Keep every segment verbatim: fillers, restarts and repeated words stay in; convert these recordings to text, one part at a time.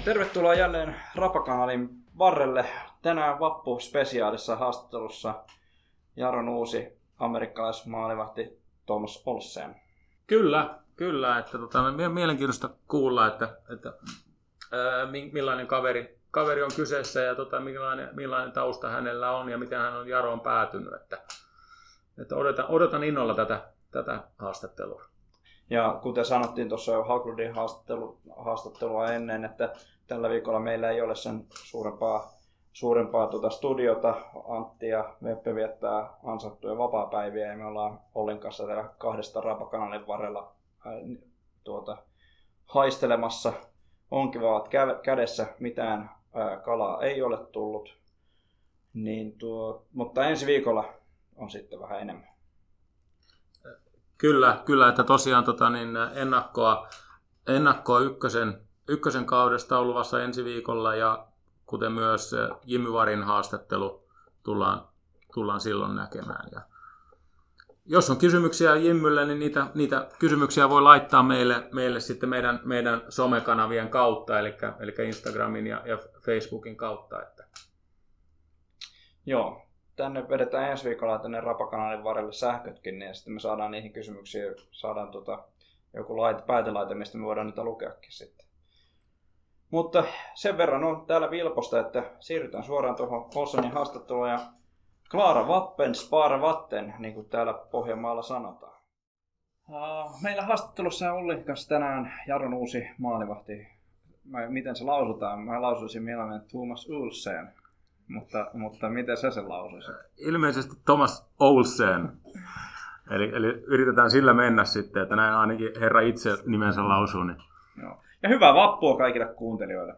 Tervetuloa jälleen Rapakanalin varrelle. Tänään vappu-spesiaalissa haastattelussa Jaron uusi amerikkalaismaalivahti Thomas Olsen. Kyllä, kyllä. Että, tota, mielenkiintoista kuulla, että, että ää, millainen kaveri, kaveri on kyseessä ja tota, millainen, millainen tausta hänellä on ja miten hän on Jaroon päätynyt. Että, että odotan, odotan innolla tätä, tätä haastattelua. Ja kuten sanottiin tuossa jo Haglundin haastattelu, haastattelua ennen, että tällä viikolla meillä ei ole sen suurempaa, suurempaa tuota studiota. Antti ja Veppe viettää ansattuja vapaapäiviä ja me ollaan Ollin kanssa täällä kahdesta Rapakanalin varrella ää, tuota, haistelemassa. Onkivaat kä- kädessä, mitään ää, kalaa ei ole tullut, niin tuo, mutta ensi viikolla on sitten vähän enemmän. Kyllä, kyllä, että tosiaan tota, niin ennakkoa, ennakkoa ykkösen, ykkösen kaudesta on luvassa ensi viikolla ja kuten myös Jimmy Varin haastattelu tullaan, tullaan silloin näkemään. Ja jos on kysymyksiä Jimmylle, niin niitä, niitä kysymyksiä voi laittaa meille, meille sitten meidän, meidän somekanavien kautta, eli, eli Instagramin ja, ja Facebookin kautta. Että. Joo. Tänne vedetään ensi viikolla tänne Rapakanalin varrelle sähkötkin, niin sitten me saadaan niihin kysymyksiin, saadaan tota, joku laite, päätelaite, mistä me voidaan niitä lukeakin sitten. Mutta sen verran on täällä Vilposta, että siirrytään suoraan tuohon Olsenin haastatteluun ja Klara Vappen, Spara Vatten, niin kuin täällä Pohjanmaalla sanotaan. Meillä haastattelussa on Ollin kanssa tänään Jaron uusi maalivahti. Miten se lausutaan? Mä lausuisin mielelläni Thomas Olsen. Mutta, mutta miten sä sen lausuisit? Ilmeisesti Thomas Olsen. Eli, eli yritetään sillä mennä sitten, että näin ainakin herra itse nimensä lausuu. Niin. Joo. Ja hyvää vappua kaikille kuuntelijoille.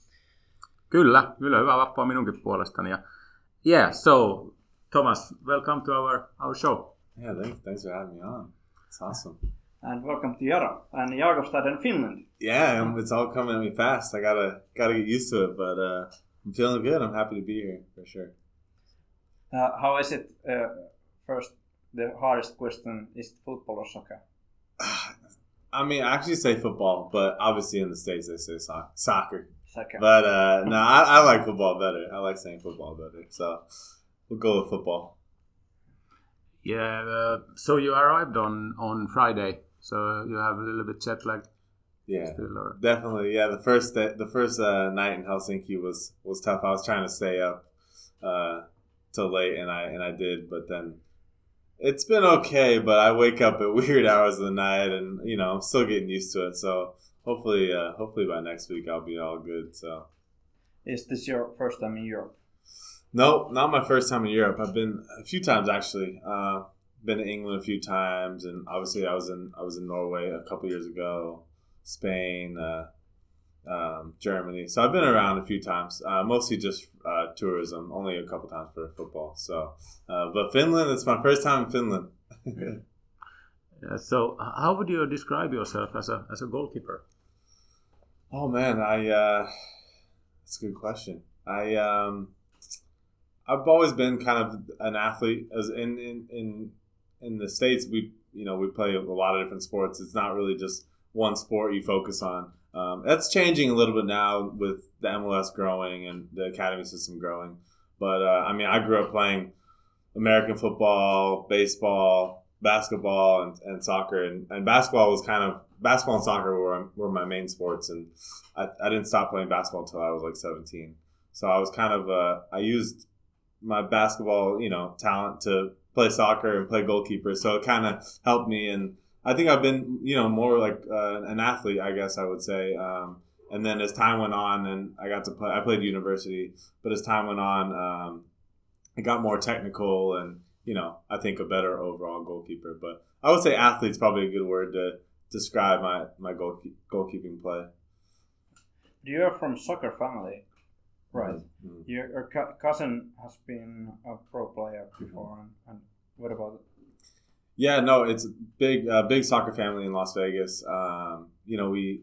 Kyllä, kyllä hyvää vappua minunkin puolestani. Ja yeah, so Thomas, welcome to our, our show. Yeah, thanks, thanks for having me on. It's awesome. And welcome to Jaro and Jakobstad in Finland. Yeah, um, it's all coming at me fast. I gotta gotta get used to it, but uh, I'm feeling good. I'm happy to be here for sure. Uh, how is it? Uh, first, the hardest question is it football or soccer? I mean, I actually say football, but obviously in the States they say so- soccer. Soccer. But uh, no, I, I like football better. I like saying football better. So we'll go with football. Yeah, uh, so you arrived on, on Friday, so you have a little bit jet lag. Yeah, Still, or... definitely. Yeah, the first day, the first uh, night in Helsinki was, was tough. I was trying to stay up uh, till late, and I and I did, but then it's been okay. But I wake up at weird hours of the night, and you know I'm still getting used to it. So hopefully, uh, hopefully by next week I'll be all good. So, is this your first time in Europe? No, not my first time in Europe. I've been a few times actually. Uh, been to England a few times, and obviously I was in I was in Norway a couple years ago. Spain, uh, um, Germany. So I've been around a few times, uh, mostly just uh, tourism, only a couple times for football. So, uh, but Finland, it's my first time in Finland. Yeah, so how would you describe yourself as a as a goalkeeper? Oh man, I uh, that's a good question. I um, I've always been kind of an athlete. As in in in in the States, we you know we play a lot of different sports. It's not really just one sport you focus on. Um, that's changing a little bit now with the M L S growing and the academy system growing. But uh, I mean, I grew up playing American football, baseball, basketball, and, and soccer. And, and basketball was kind of basketball and soccer were were my main sports. And I, I didn't stop playing basketball until I was like seventeen. So I was kind of uh, I used my basketball, you know, talent to play soccer and play goalkeeper. So it kind of helped me. And I think I've been, you know, more like uh, an athlete, I guess I would say. Um, and then as time went on, and I got to play, I played university, but as time went on, um, I got more technical and, you know, I think a better overall goalkeeper. But I would say athlete's probably a good word to describe my, my goal, goalkeeping play. You're from soccer family, right? Mm-hmm. Your, your co- cousin has been a pro player before, mm-hmm. and, and what about it? Yeah, no, it's a big, uh, big soccer family in Las Vegas. Um, you know, we,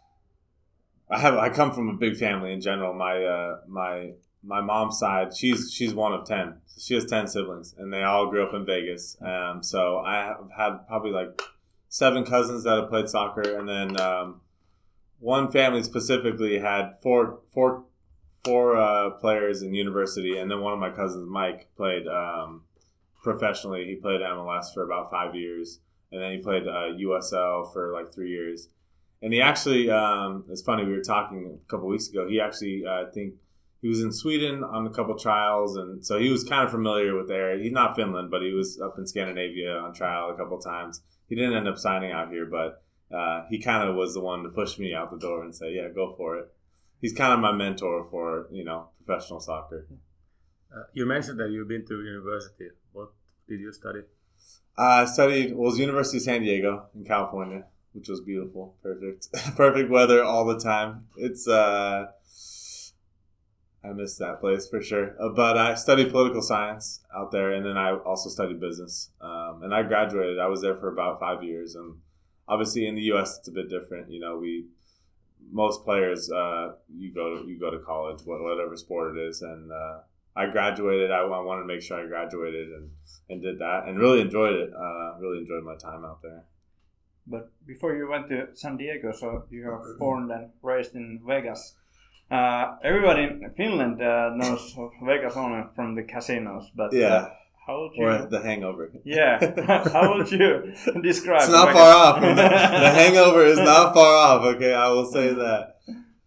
I have, I come from a big family in general. My, uh, my, my mom's side, she's, she's one of ten. So she has ten siblings, and they all grew up in Vegas. Um, so I have had probably like seven cousins that have played soccer, and then um, one family specifically had four four four uh, players in university, and then one of my cousins, Mike, played um, professionally. He played M L S for about five years, and then he played uh, U S L for like three years. And he actually, um, it's funny, we were talking a couple weeks ago. He actually, uh, I think, he was in Sweden on a couple trials, and so he was kind of familiar with the area. He's not Finland, but he was up in Scandinavia on trial a couple times. He didn't end up signing out here, but uh, he kind of was the one to push me out the door and say, yeah, go for it. He's kind of my mentor for, you know, professional soccer. Uh, you mentioned that you've been to university. What did you study? Uh, I studied, well, it was University of San Diego in California, which was beautiful. Perfect. Perfect weather all the time. It's, uh, I miss that place for sure. Uh, but I studied political science out there, and then I also studied business. Um, and I graduated. I was there for about five years. And obviously in the U S, it's a bit different. You know, we, most players, uh, you go to, you go to college, whatever sport it is. And uh, I graduated. I, I wanted to make sure I graduated and, and did that, and really enjoyed it. Uh, really enjoyed my time out there. But before you went to San Diego, so you were born and raised in Vegas. Uh, everybody in Finland uh, knows Vegas only from the casinos, but yeah, uh, how would you? Or The Hangover. Yeah, how would you describe? It's not Vegas? far off. The, the Hangover is not far off. Okay, I will say that.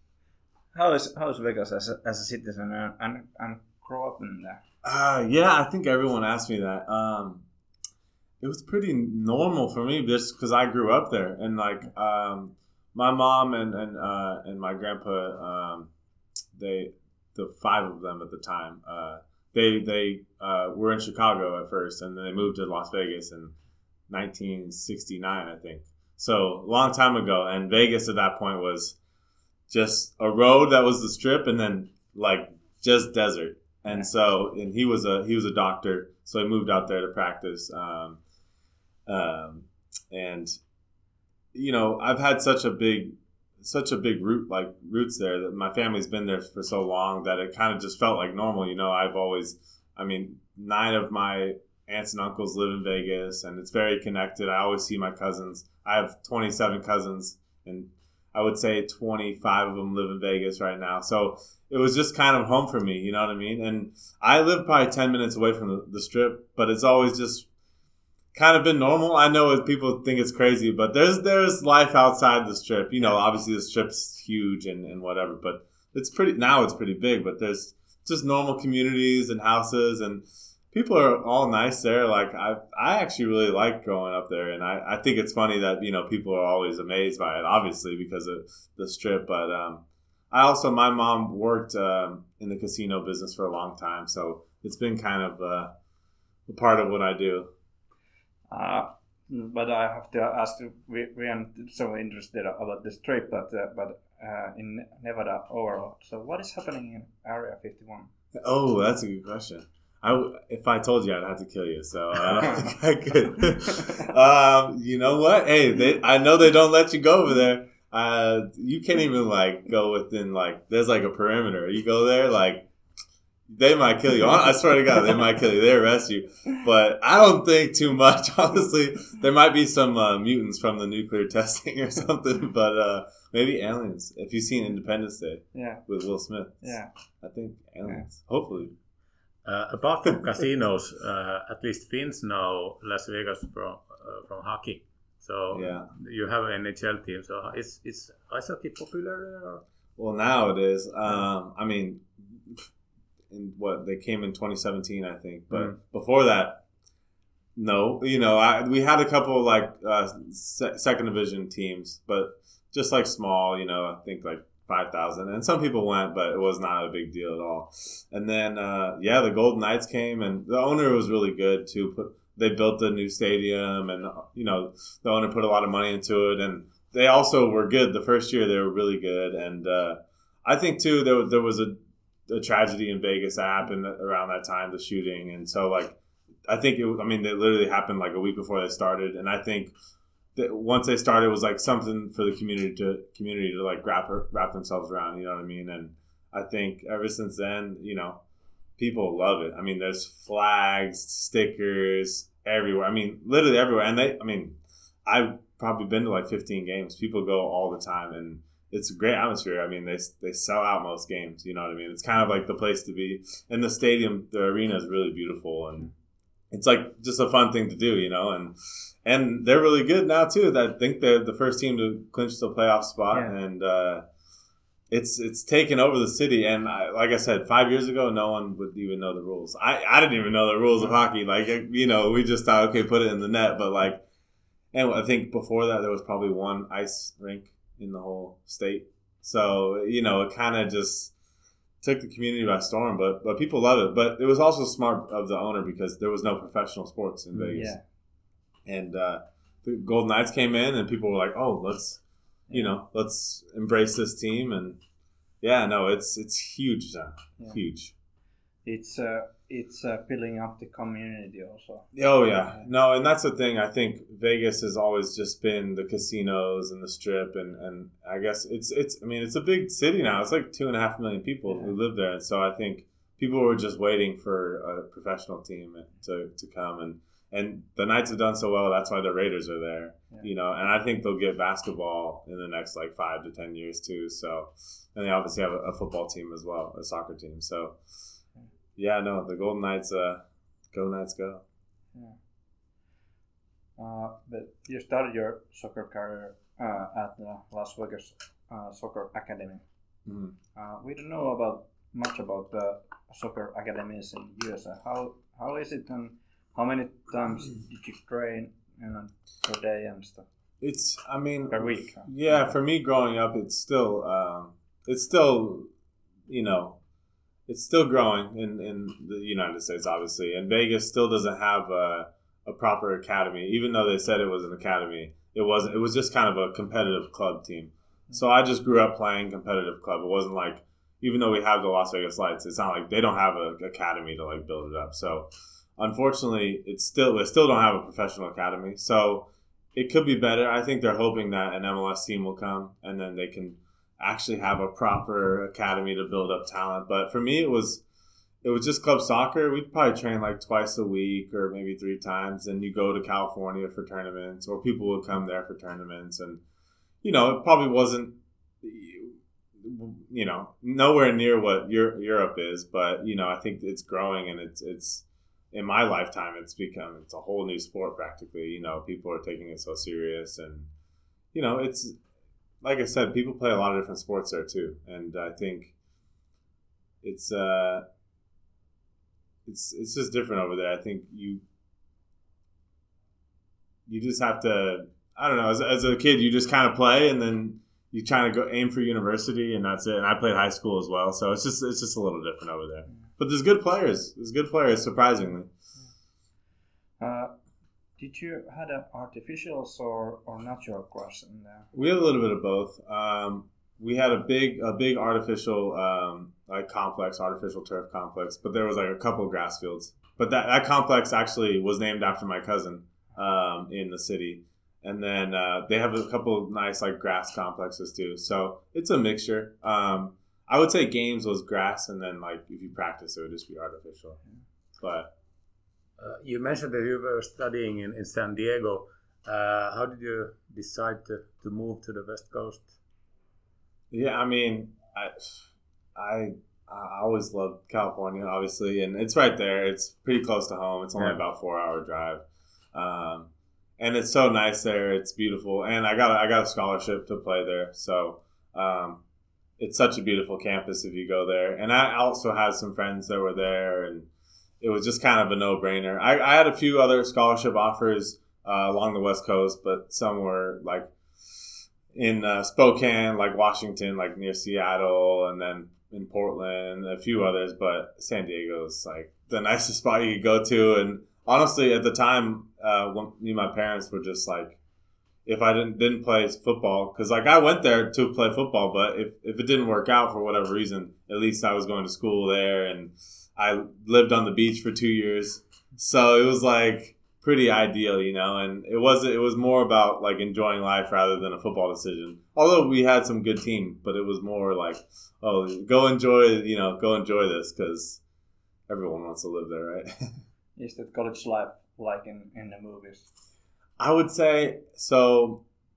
How is how is Vegas as a, as a citizen and, and and grow up in there? Uh, yeah, I think everyone asked me that. Um, it was pretty normal for me just because I grew up there, and like um, my mom and and uh, and my grandpa, um, they the five of them at the time, uh, they they uh, were in Chicago at first, and then they moved to Las Vegas in nineteen sixty-nine, I think. So a long time ago, and Vegas at that point was just a road that was the Strip, and then like just desert. And so, and he was a he was a doctor, so he moved out there to practice. Um, um, and you know, I've had such a big, such a big root like roots there that my family's been there for so long that it kind of just felt like normal. You know, I've always, I mean, nine of my aunts and uncles live in Vegas, and it's very connected. I always see my cousins. I have twenty-seven cousins, and I would say twenty-five of them live in Vegas right now. So it was just kind of home for me, you know what I mean? And I live probably ten minutes away from the, the Strip, but it's always just kind of been normal. I know people think it's crazy, but there's there's life outside the Strip. You know, obviously the Strip's huge and, and whatever, but it's pretty, now it's pretty big, but there's just normal communities and houses, and people are all nice there. Like, I I actually really like growing up there, and I, I think it's funny that, you know, people are always amazed by it, obviously, because of the Strip. But um, I also, my mom worked um, in the casino business for a long time, so it's been kind of uh, a part of what I do. Uh, but I have to ask you, we, we are so interested about this trip, but, uh, but uh, in Nevada overall. So what is happening in Area fifty-one? Oh, that's a good question. I, if I told you, I'd have to kill you. So I don't think I could. um, you know what? Hey, they, I know they don't let you go over there. Uh, you can't even like go within like, there's like a perimeter. You go there, like, they might kill you. I swear to God, they might kill you. They arrest you. But I don't think too much. Honestly, there might be some uh, mutants from the nuclear testing or something. But uh, maybe aliens. If you've seen Independence Day, yeah, with Will Smith, yeah, I think aliens. Yeah. Hopefully. Uh, apart from casinos, uh, at least Finns know Las Vegas from uh, from hockey. So yeah. You have an N H L team. So is is ice hockey popular there? Or? Well, now it is. Um, I mean. In what they came in twenty seventeen, I think, but mm. before that, no. You know, I we had a couple like uh, se- second division teams, but just like small. You know, I think like five thousand, and some people went, but it was not a big deal at all. And then, uh, yeah, the Golden Knights came, and the owner was really good too. Put they built the new stadium, and you know, the owner put a lot of money into it, and they also were good. The first year they were really good, and uh, I think too there there was a a tragedy in Vegas that happened around that time, the shooting. And so like, I think it, I mean, it literally happened like a week before they started. And I think that once they started, it was like something for the community to community to like wrap, wrap themselves around, you know what I mean? And I think ever since then, you know, people love it. I mean, there's flags, stickers everywhere. I mean, literally everywhere. And they, I mean, I've probably been to like fifteen games. People go all the time, and it's a great atmosphere. I mean, they they sell out most games. You know what I mean? It's kind of like the place to be. And the stadium, the arena is really beautiful, and it's like just a fun thing to do. You know, and and they're really good now too. I think they're the first team to clinch the playoff spot, Yeah. and uh, it's it's taken over the city. And I, like I said, five years ago, no one would even know the rules. I, I didn't even know the rules of hockey. Like, you know, we just thought, okay, put it in the net. But like, and I think before that, there was probably one ice rink in the whole state. So, you know, it kind of just took the community by storm. But but people love it. But it was also smart of the owner because there was no professional sports in Vegas. Yeah. And uh, the Golden Knights came in, and people were like, "Oh, let's, you know, let's embrace this team." And yeah, no, it's it's huge, now. Yeah. Huge. It's uh, it's uh, building up the community also. Oh yeah, no, and that's the thing. I think Vegas has always just been the casinos and the Strip, and, and I guess it's it's. I mean, it's a big city now. It's like two and a half million people Yeah. who live there, and so I think people were just waiting for a professional team to to come and. And the Knights have done so well. That's why the Raiders are there, Yeah. you know. And I think they'll get basketball in the next like five to ten years too. So, and they obviously have a, a football team as well, a soccer team. So, yeah, no, the Golden Knights, uh, go Knights, go. Yeah. Uh, but you started your soccer career uh, at the Las Vegas uh, Soccer Academy. Mm-hmm. Uh, we don't know about much about the soccer academies in U S A. How how is it, and how many times did you train, you know, per day and stuff? It's, I mean, Per week. Huh? yeah, for me growing up, it's still, um, it's still, you know, it's still growing in, in the United States, obviously. And Vegas still doesn't have a, a proper academy, even though they said it was an academy. It wasn't. It was just kind of a competitive club team. So I just grew up playing competitive club. It wasn't like, even though we have the Las Vegas Lights, it's not like they don't have an academy to like build it up. So unfortunately, it's still they still don't have a professional academy. So it could be better. I think they're hoping that an M L S team will come and then they can actually have a proper academy to build up talent. But for me, it was it was just club soccer. We'd probably train like twice a week or maybe three times, and you go to California for tournaments, or people would come there for tournaments. And you know, it probably wasn't, you know, nowhere near what Europe is, but you know, I think it's growing, and it's it's in my lifetime, it's become it's a whole new sport practically. You know, people are taking it so serious, and you know, it's like I said, people play a lot of different sports there too, and I think it's uh, it's it's just different over there. I think you you just have to. I don't know. As, as a kid, you just kind of play, and then you trying to go aim for university, and that's it. And I played high school as well, so it's just it's just a little different over there. But there's good players. There's good players, surprisingly. Uh, did you had an artificials or, or natural grass in there? We had a little bit of both. Um, we had a big a big artificial um, like complex, artificial turf complex, but there was like a couple of grass fields. But that, that complex actually was named after my cousin um, in the city. And then uh, they have a couple of nice like grass complexes too. So it's a mixture. Um, I would say games was grass, and then like if you practice, it would just be artificial. But Uh, you mentioned that you were studying in, in San Diego. Uh, how did you decide to, to move to the West Coast? yeah, I mean, I, I I always loved California, obviously, and it's right there. It's pretty close to home. It's only Yeah. about four hour drive, um, and it's so nice there. It's beautiful, and I got I got a scholarship to play there, so um, it's such a beautiful campus if you go there. And I also had some friends that were there, and it was just kind of a no brainer. I, I had a few other scholarship offers uh, along the West Coast, but some were like in uh, Spokane, like Washington, like near Seattle, and then in Portland, a few others. But San Diego's like the nicest spot you could go to. And honestly, at the time, uh, when me and my parents were just like, if I didn't didn't play football, because like I went there to play football, but if, if it didn't work out for whatever reason, at least I was going to school there, and I lived on the beach for two years, so it was like pretty ideal, you know. And it was it was more about like enjoying life rather than a football decision. Although we had some good team, but it was more like, oh, go enjoy, you know, go enjoy this because everyone wants to live there, right? Is that college life like in, in the movies? I would say so.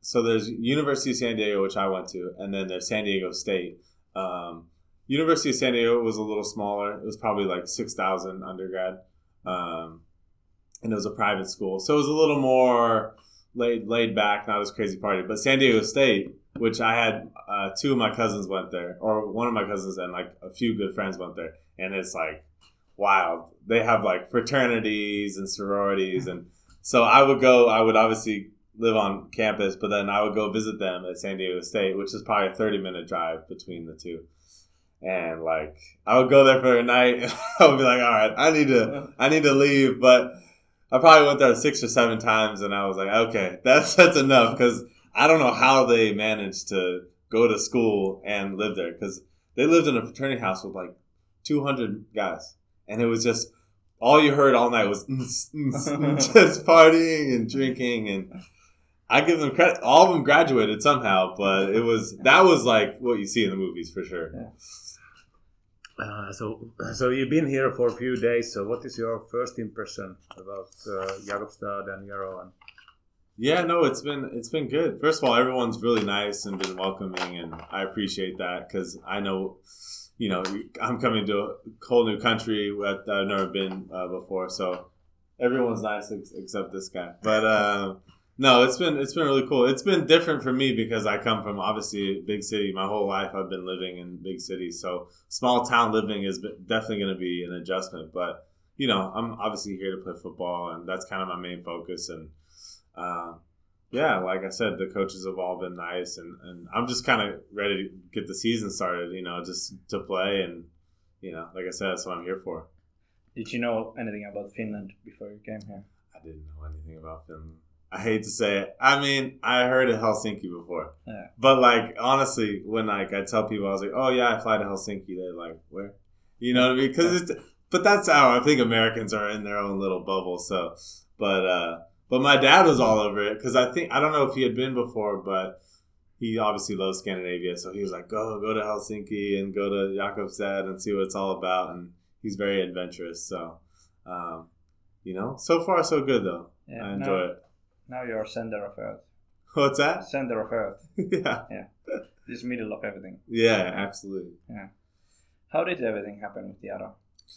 so there's University of San Diego, which I went to, and then there's San Diego State. Um, University of San Diego was a little smaller. It was probably like six thousand undergrad. Um, and it was a private school. So it was a little more laid laid back, not as crazy party. But San Diego State, which I had uh, two of my cousins went there, or one of my cousins and like a few good friends went there. And it's like wild. They have like fraternities and sororities. And so I would go, I would obviously live on campus, but then I would go visit them at San Diego State, which is probably a thirty minute drive between the two. And like I would go there for a night and I would be like, all right, I need to I need to leave. But I probably went there six or seven times and I was like, okay, that's that's enough, because I don't know how they managed to go to school and live there, because they lived in a fraternity house with like two hundred guys, and it was just all you heard all night was just partying and drinking. And I give them credit, all of them graduated somehow, but it was that was like what you see in the movies for sure. Yeah. Uh, so, so you've been here for a few days. So, what is your first impression about uh, Jakobstad and Jaro? And Yeah, no, it's been it's been good. First of all, everyone's really nice and been welcoming, and I appreciate that, because I know, you know, I'm coming to a whole new country that I've never been uh, before, so everyone's nice ex- except this guy. But uh, no, it's been it's been really cool. It's been different for me because I come from obviously a big city. My whole life I've been living in big cities, so small town living is definitely going to be an adjustment. But you know, I'm obviously here to play football, and that's kind of my main focus. And uh, yeah, like I said, the coaches have all been nice, and, and I'm just kind of ready to get the season started. You know, just to play, and you know, like I said, that's what I'm here for. Did you know anything about Finland before you came here? I didn't know anything about Finland. I hate to say it. I mean, I heard of Helsinki before. Yeah. But, like, honestly, when, like, I tell people, I was like, oh, yeah, I fly to Helsinki. They're like, where? You know what I mean? Because it's, but that's how I think Americans are in their own little bubble. So, but, uh, but my dad was all over it, because I think, I don't know if he had been before, but he obviously loves Scandinavia. So he was like, go, go to Helsinki and go to Jakobstad and see what it's all about. And he's very adventurous. So, um, you know, so far so good, though. Yeah, I enjoy now, it. Now you're center of Earth. What's that? Center of Earth. yeah. Yeah. This middle of everything. Yeah, absolutely. Yeah. How did everything happen with Jaro?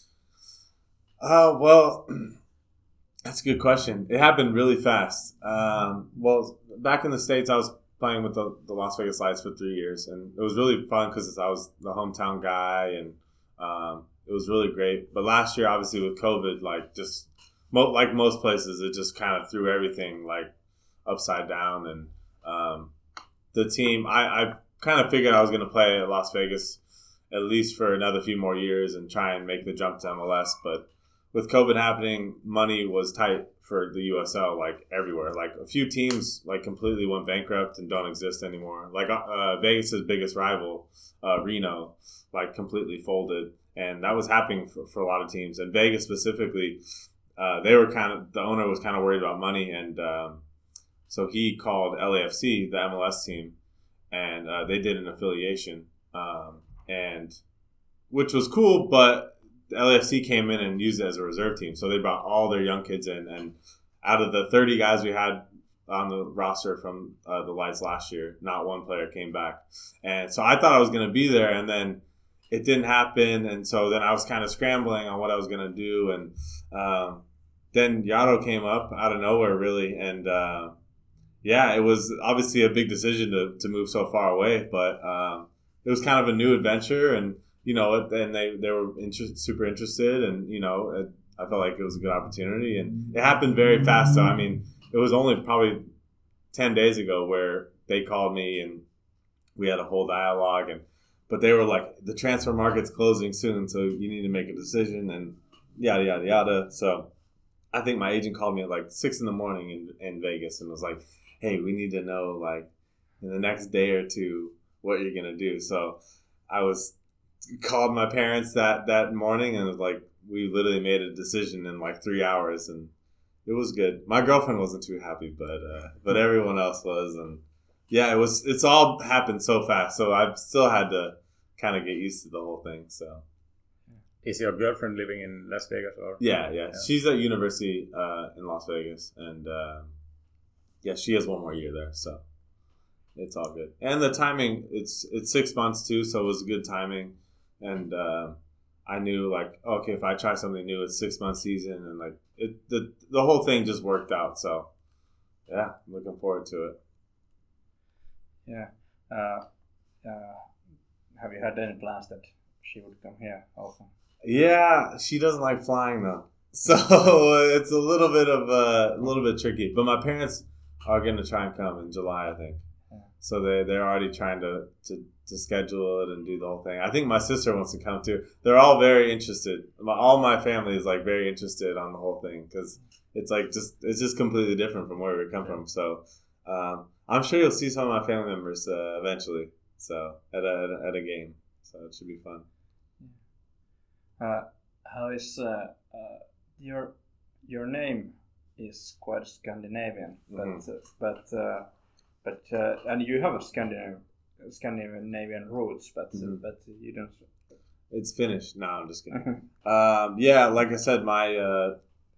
Uh, well, that's a good question. It happened really fast. Um, well, back in the States, I was playing with the, the Las Vegas Lights for three years, and it was really fun because I was the hometown guy, and um, it was really great. But last year, obviously, with COVID, like just mo- like most places, it just kind of threw everything like upside down. And um, the team, I, I kind of figured I was going to play at Las Vegas at least for another few more years and try and make the jump to M L S. But with COVID happening, money was tight for the U S L, like everywhere. Like a few teams like completely went bankrupt and don't exist anymore. Like uh, Vegas's biggest rival, uh, Reno, like completely folded. And that was happening for, for a lot of teams. And Vegas specifically, uh, they were kind of, the owner was kind of worried about money. And um, so he called L A F C, the M L S team, and uh, they did an affiliation. Um, and which was cool, but the L A F C came in and used it as a reserve team. So they brought all their young kids in. And out of the thirty guys we had on the roster from uh, the Lights last year, not one player came back. And so I thought I was going to be there, and then it didn't happen. And so then I was kind of scrambling on what I was going to do. And um, then Jaro came up out of nowhere, really. And uh, yeah, it was obviously a big decision to, to move so far away. But um, it was kind of a new adventure. And you know, and they, they were inter- super interested, and, you know, it, I felt like it was a good opportunity, and it happened very fast. So, I mean, it was only probably ten days ago where they called me and we had a whole dialogue, and, but they were like, the transfer market's closing soon, so you need to make a decision, and yada, yada, yada. So I think my agent called me at like six in the morning in, in Vegas and was like, hey, we need to know, like, in the next day or two what you're going to do. So I was called my parents that that morning, and it was like we literally made a decision in like three hours, and it was good. My girlfriend wasn't too happy, but uh, but everyone else was, and yeah, it was. It's all happened so fast, so I've still had to kind of get used to the whole thing. So, is your girlfriend living in Las Vegas, or yeah, yeah, yeah. She's at university uh, in Las Vegas, and uh, yeah, she has one more year there. So, it's all good. And the timing, it's it's six months too, so it was good timing. And uh, I knew like, okay, if I try something new, it's six month season, and like it, the the whole thing just worked out. So yeah, I'm looking forward to it. Yeah. Uh, uh, have you had any plans that she would come here also? Yeah, she doesn't like flying though, so it's a little bit of uh, a little bit tricky. But my parents are going to try and come in July, I think. Yeah. So they they're already trying to, to to schedule it and do the whole thing. I think my sister wants to come too. They're all very interested. My, all my family is like very interested on the whole thing because it's like just it's just completely different from where we come from. So um, I'm sure you'll see some of my family members uh, eventually. So at a, at a at a game, so it should be fun. Uh, how is uh, uh, your your name is quite Scandinavian, but Mm-hmm. uh, but uh, but uh, and you have a Scandinavian Scandinavian roots, but Mm-hmm. uh, but you don't. It's finished. No, I'm just kidding. um, yeah, like I said, my uh,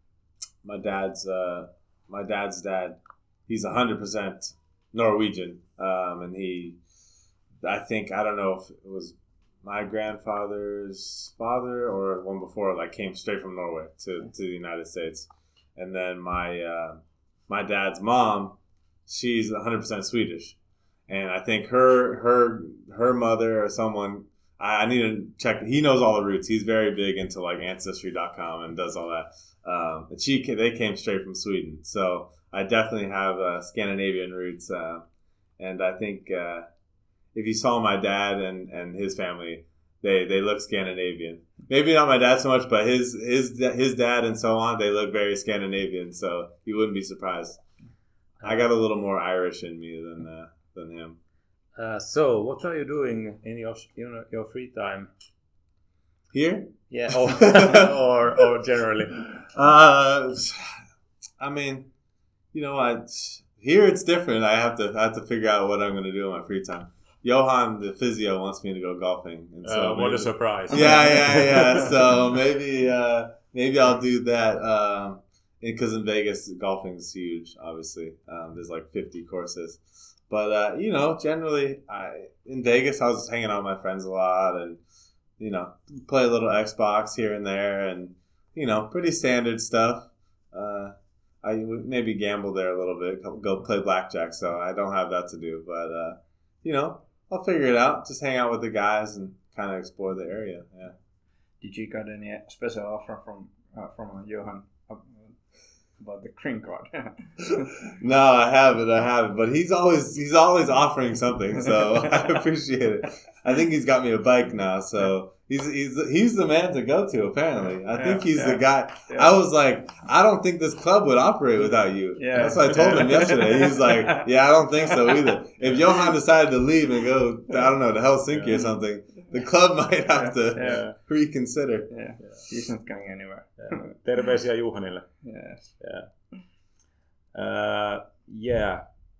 my dad's uh, my dad's dad, he's a hundred percent Norwegian, um, and he, I think I don't know if it was my grandfather's father or one before, like came straight from Norway to, to the United States, and then my uh, my dad's mom, she's a hundred percent Swedish, and I think her her her mother or someone. I need to check. He knows all the roots. He's very big into like ancestry dot com and does all that. Um, and she they came straight from Sweden, so I definitely have uh, Scandinavian roots. Uh, and I think uh, if you saw my dad and, and his family, they, they look Scandinavian. Maybe not my dad so much, but his his his dad and so on, they look very Scandinavian. So you wouldn't be surprised. I got a little more Irish in me than uh, than him. Uh, so, what are you doing in your you know, your free time? Here? Yeah, or or, or generally. Uh, I mean, you know, I here it's different. I have to I have to figure out what I'm going to do in my free time. Johan, the physio, wants me to go golfing, and so Uh, what maybe, a surprise! Yeah, yeah, yeah. So maybe uh, maybe I'll do that. Um, because in Vegas, golfing is huge. Obviously, um, there's like fifty courses. But, uh, you know, generally, I in Vegas, I was hanging out with my friends a lot and, you know, play a little Xbox here and there and, you know, pretty standard stuff. Uh, I would maybe gamble there a little bit, go play blackjack, so I don't have that to do. But, uh, you know, I'll figure it out. Just hang out with the guys and kind of explore the area, yeah. Did you got any special offer from uh, from Johan about the green card? No, I haven't. I haven't. But he's always he's always offering something, so I appreciate it. I think he's got me a bike now, so he's he's he's the man to go to. Apparently, I yeah, think he's yeah, the guy. Yeah. I was like, I don't think this club would operate without you. Yeah. That's what I told him yesterday. He's like, yeah, I don't think so either. If Johan decided to leave and go, I don't know, to Helsinki Yeah. or something, the club might have to Yeah. reconsider. Yeah, he's not going anywhere. Yeah. Terveisiä Juhanille. Yes. Yeah. Uh, yeah.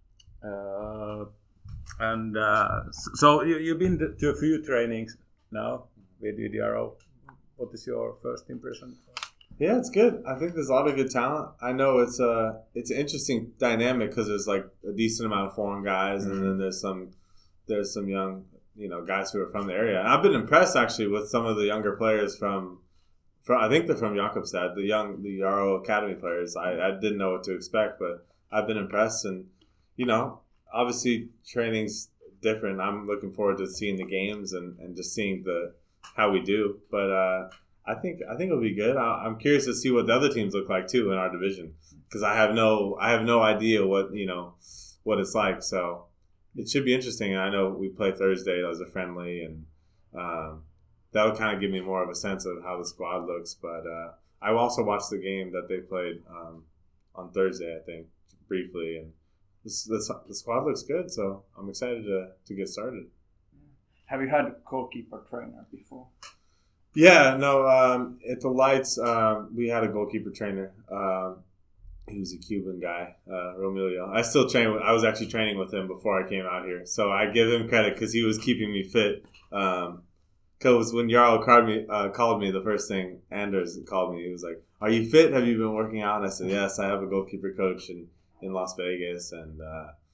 Uh, and uh, so you, you've been to a few trainings now with D D R O. What is your first impression? Yeah, it's good. I think there's a lot of good talent. I know it's a it's an interesting dynamic because there's like a decent amount of foreign guys, mm-hmm. and then there's some there's some young you know guys who are from the area. And I've been impressed actually with some of the younger players from. From, I think they're from Jakobstad, the young, the R O Academy players. I, I didn't know what to expect, but I've been impressed. And, you know, obviously training's different. I'm looking forward to seeing the games and, and just seeing the how we do. But uh, I think I think it'll be good. I, I'm curious to see what the other teams look like, too, in our division. Because I have no I have no idea what, you know, what it's like. So it should be interesting. I know we play Thursday as a friendly and um, that'll kind of give me more of a sense of how the squad looks. But uh, I also watched the game that they played um, on Thursday, I think, briefly. And this, this, the squad looks good, so I'm excited to, to get started. Have you had a goalkeeper trainer before? Yeah, no. Um, at the Lights, um, we had a goalkeeper trainer. Um, he was a Cuban guy, uh, Romilio. I still train with, I was actually training with him before I came out here. So I give him credit because he was keeping me fit. Um, Because when Jarl called me, uh, called me, the first thing Anders called me, he was like, "Are you fit? Have you been working out?" And I said, "Yes, I have a goalkeeper coach in, in Las Vegas." And uh,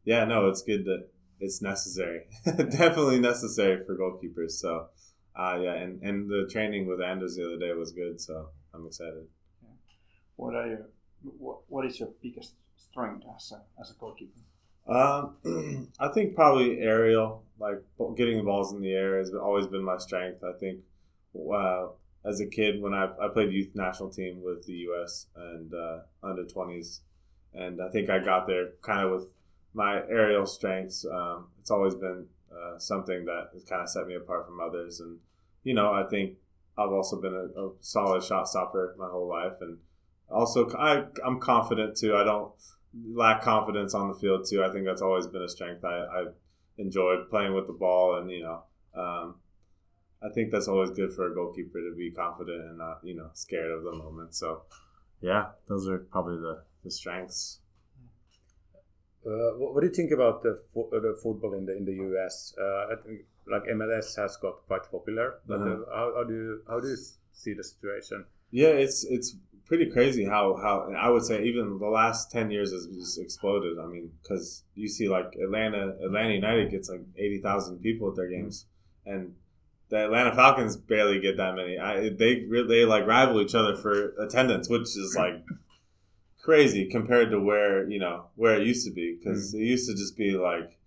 yeah, no, it's good that it's necessary. Definitely necessary for goalkeepers. So, uh, yeah, and, and the training with Anders the other day was good. So I'm excited. Yeah. What are your what, what is your biggest strength as a as a goalkeeper? Um, I think probably aerial, like getting the balls in the air has always been my strength. I think uh, as a kid when I, I played youth national team with the U S and uh, under twenties, and I think I got there kind of with my aerial strengths. Um, it's always been uh, something that has kind of set me apart from others. And, you know, I think I've also been a, a solid shot stopper my whole life. And also I, I'm confident too. I don't lack confidence on the field too. I think that's always been a strength. I, I enjoyed playing with the ball, and you know, um, I think that's always good for a goalkeeper to be confident and not, you know, scared of the moment. So, yeah, those are probably the, the strengths. Uh, what, what do you think about the, fo- the football in the in the U S? Uh, I think like M L S has got quite popular, but Uh-huh. uh, how, how do you how do you see the situation? Yeah, it's it's pretty crazy how, how I would say even the last ten years has just exploded. I mean, because you see like Atlanta Atlanta United gets like eighty thousand people at their games, and the Atlanta Falcons barely get that many. I, they they like rival each other for attendance, which is like crazy compared to where you know where it used to be, because Mm. it used to just be like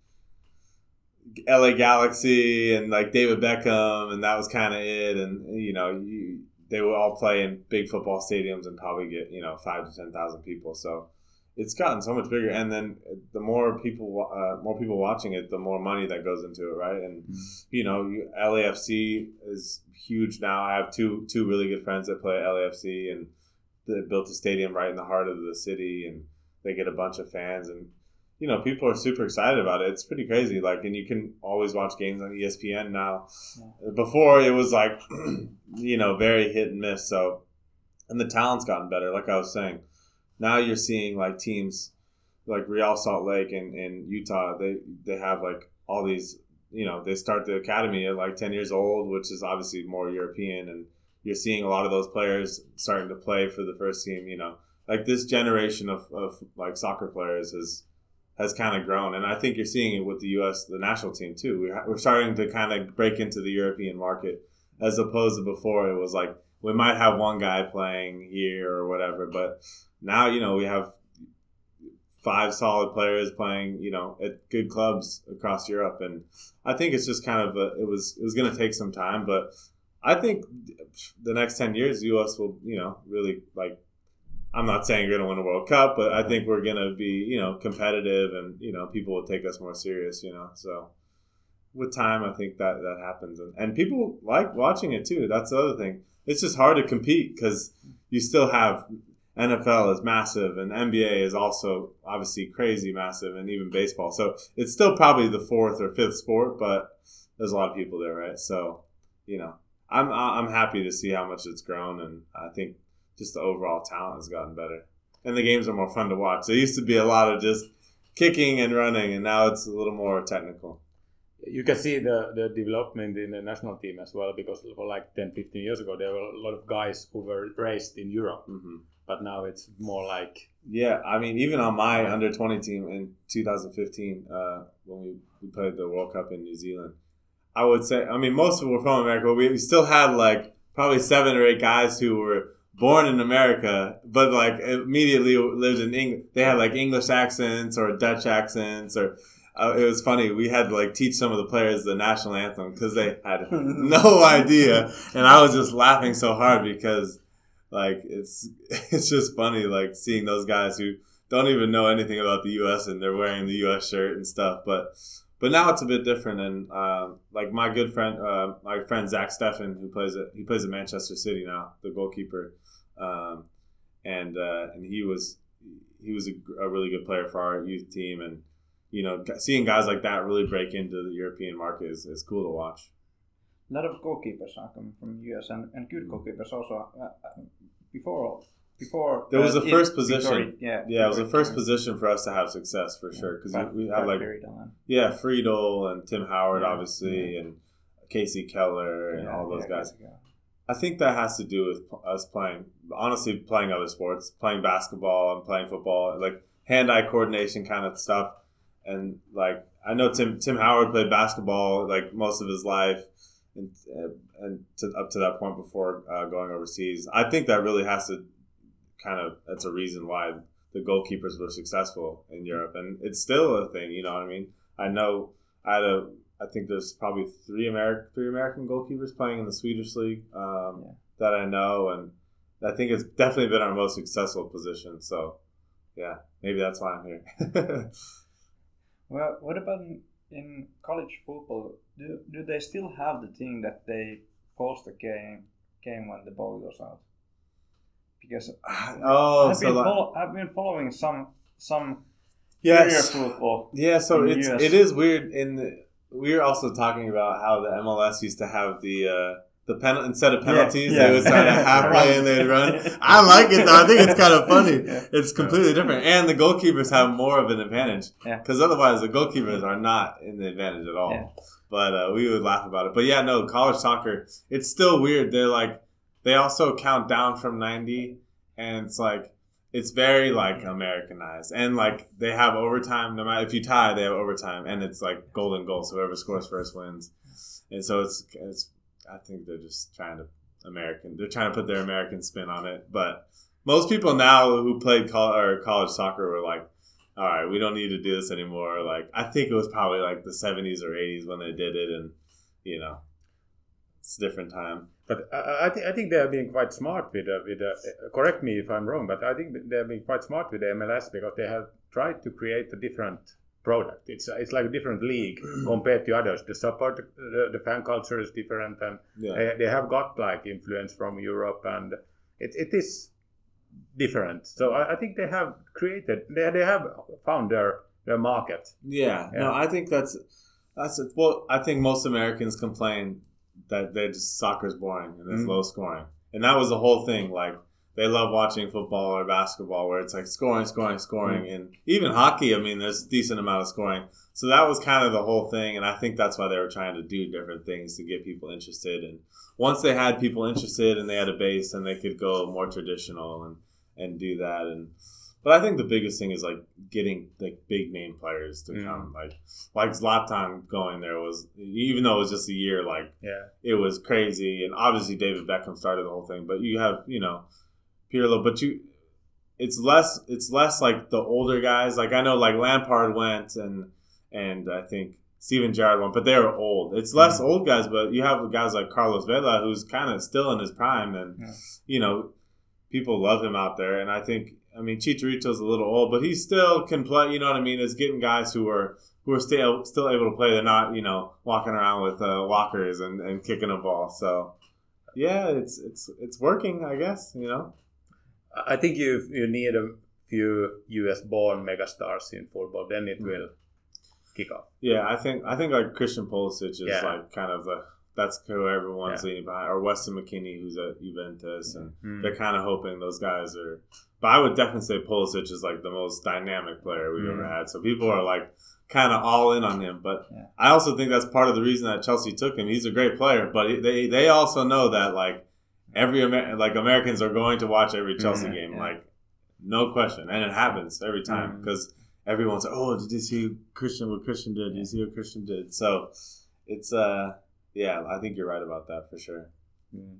L A Galaxy and like David Beckham, and that was kind of it. And you know, you, they would all play in big football stadiums and probably get you know five to ten thousand people. So it's gotten so much bigger. And then the more people, uh, more people watching it, the more money that goes into it, right? And Mm. you know, you, L A F C is huge now. I have two two really good friends that play at L A F C, and they built a stadium right in the heart of the city, and they get a bunch of fans, and you know, people are super excited about it. It's pretty crazy. Like, and you can always watch games on E S P N now. Yeah. Before it was like, you know, very hit and miss. So, and the talent's gotten better. Like I was saying, now you're seeing like teams like Real Salt Lake and, and Utah. They they have like all these. You know, they start the academy at like ten years old, which is obviously more European, and you're seeing a lot of those players starting to play for the first team. You know, like this generation of, of like soccer players is. has kind of grown, and I think you're seeing it with the U S, the national team too. We're, we're starting to kind of break into the European market, as opposed to before it was like we might have one guy playing here or whatever, but now you know we have five solid players playing, you know, at good clubs across Europe, and I think it's just kind of a, it was it was going to take some time, but I think the next ten years, the U S will, you know, really like. I'm not saying we're going to win a World Cup, but I think we're going to be, you know, competitive, and, you know, people will take us more serious, you know. So with time, I think that, that happens. And, and people like watching it, too. That's the other thing. It's just hard to compete because you still have N F L is massive, and N B A is also obviously crazy massive, and even baseball. So it's still probably the fourth or fifth sport, but there's a lot of people there, right? So, you know, I'm I'm happy to see how much it's grown, and I think just the overall talent has gotten better. And the games are more fun to watch. There used to be a lot of just kicking and running, and now it's a little more technical. You can see the, the development in the national team as well, because for like ten, fifteen years ago, there were a lot of guys who were raised in Europe. Mm-hmm. But now it's more like... Yeah, I mean, even on my under twenty team in two thousand fifteen, uh, when we, we played the World Cup in New Zealand, I would say, I mean, most of them were from America, but we, we still had like probably seven or eight guys who were born in America, but like immediately lived in England. They had like English accents or Dutch accents, or uh, it was funny. We had to like teach some of the players the national anthem because they had no idea, and I was just laughing so hard because like it's it's just funny like seeing those guys who don't even know anything about the U S and they're wearing the U S shirt and stuff, but. But now it's a bit different, and uh, like my good friend, uh, my friend Zach Steffen, who plays at he plays at Manchester City now, the goalkeeper, um, and uh, and he was he was a, a really good player for our youth team, and you know, seeing guys like that really break into the European market is, is cool to watch. A lot of goalkeepers are coming from U S, and, and good goalkeepers also. Uh, before before there was uh, the first it, position, Victoria, yeah, yeah, it was the first yeah. position for us to have success for yeah. sure, because we, we have like Friedel. yeah, Friedel and Tim Howard, yeah. obviously, yeah. and Casey Keller and yeah, all those yeah, guys. yeah. I think that has to do with us playing, honestly, playing other sports, playing basketball and playing football, like hand-eye coordination kind of stuff. and like I know Tim Tim Howard played basketball like most of his life, and and to, up to that point before uh, going overseas. I think that really has to kind of that's a reason why the goalkeepers were successful in Europe, and it's still a thing. You know what I mean? I know I had a I think there's probably three American three American goalkeepers playing in the Swedish league um, yeah. that I know, and I think it's definitely been our most successful position. So, yeah, maybe that's why I'm here. Well, what about in, in college football? Do do they still have the thing that they post the game game when the ball goes out? Because oh, I've so been like, follow, I've been following some some yes, football. Yeah, so it's U S. it is weird. In the, we were also talking about how the M L S used to have the. Uh, The pen instead of penalties, yeah, yeah. they would start at halfway and they'd run. I like it though. I think it's kind of funny. Yeah. It's completely different, and the goalkeepers have more of an advantage because yeah. otherwise the goalkeepers are not in the advantage at all. Yeah. But uh, we would laugh about it. But yeah, no, college soccer, it's still weird. They're like they also count down from ninety, and it's like it's very like Americanized, and like they have overtime. No matter if you tie, they have overtime, and it's like golden goal. So whoever scores first wins, and so it's it's. I think they're just trying to American. They're trying to put their American spin on it. But most people now who played col- or college soccer were like, "All right, we don't need to do this anymore." Like I think it was probably like the seventies or eighties when they did it, and you know, it's a different time. But I, I think I think they are being quite smart with uh, with. Uh, correct me if I'm wrong, but I think they are being quite smart with the M L S because they have tried to create a different product. It's it's like a different league compared to others. The support, the, the fan culture is different, and Yeah. they, they have got like influence from Europe, and it it is different. So I, I think they have created, they they have found their their market. Yeah, Yeah. no, I think that's that's it. Well, I think most Americans complain that they just soccer's boring and it's Mm. low scoring, and that was the whole thing. Like they love watching football or basketball where it's like scoring, scoring, scoring, Mm. and even hockey. I mean, there's a decent amount of scoring. So that was kind of the whole thing, and I think that's why they were trying to do different things to get people interested. And once they had people interested and they had a base, then they could go more traditional and and do that. And but I think the biggest thing is like getting like big name players to Mm. come, like like Zlatan going there was, even though it was just a year, like Yeah, it was crazy. And obviously David Beckham started the whole thing, but you have you know. Pirlo, but you, it's less. It's less like the older guys. Like I know, like Lampard went, and and I think Steven Gerrard went, but they were old. It's less Mm-hmm. old guys, but you have guys like Carlos Vela, who's kind of still in his prime, and Yeah. you know, people love him out there. And I think, I mean, Chicharito's a little old, but he still can play. You know what I mean? It's getting guys who are who are still still able to play. They're not, you know, walking around with uh, walkers and, and kicking a ball. So yeah, it's it's it's working, I guess. You know. I think you you need a few U S born megastars in football, then it will kick off. Yeah, I think I think like Christian Pulisic is Yeah. like kind of the that's who everyone's Yeah. leaning behind, or Weston McKennie who's at Juventus, and Mm. they're kind of hoping those guys are. But I would definitely say Pulisic is like the most dynamic player we've Mm. ever had. So people are like kind of all in on him. But Yeah. I also think that's part of the reason that Chelsea took him. He's a great player, but he- they they also know that like every Amer- like Americans are going to watch every Chelsea Mm, game, yeah. like no question, and it happens every time Mm. because everyone's like, oh, did you see Christian what Christian did? Did you see what Christian did? So it's uh yeah, I think you're right about that for sure. Mm.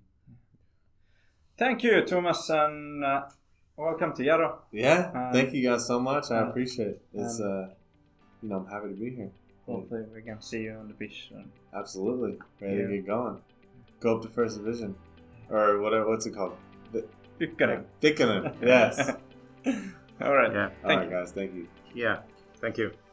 Thank you, Thomas, and uh, welcome to Jaro. Yeah, Uh, thank you guys so much. I uh, appreciate it. It's um, uh you know, I'm happy to be here. Hopefully we can see you on the pitch soon. Absolutely. Ready Yeah. to get going. Go up to first division. Or whatever what's it called? Ykkönen. Dickingham. Yes. All right. Yeah. All Thank right, guys, thank you. Yeah, thank you.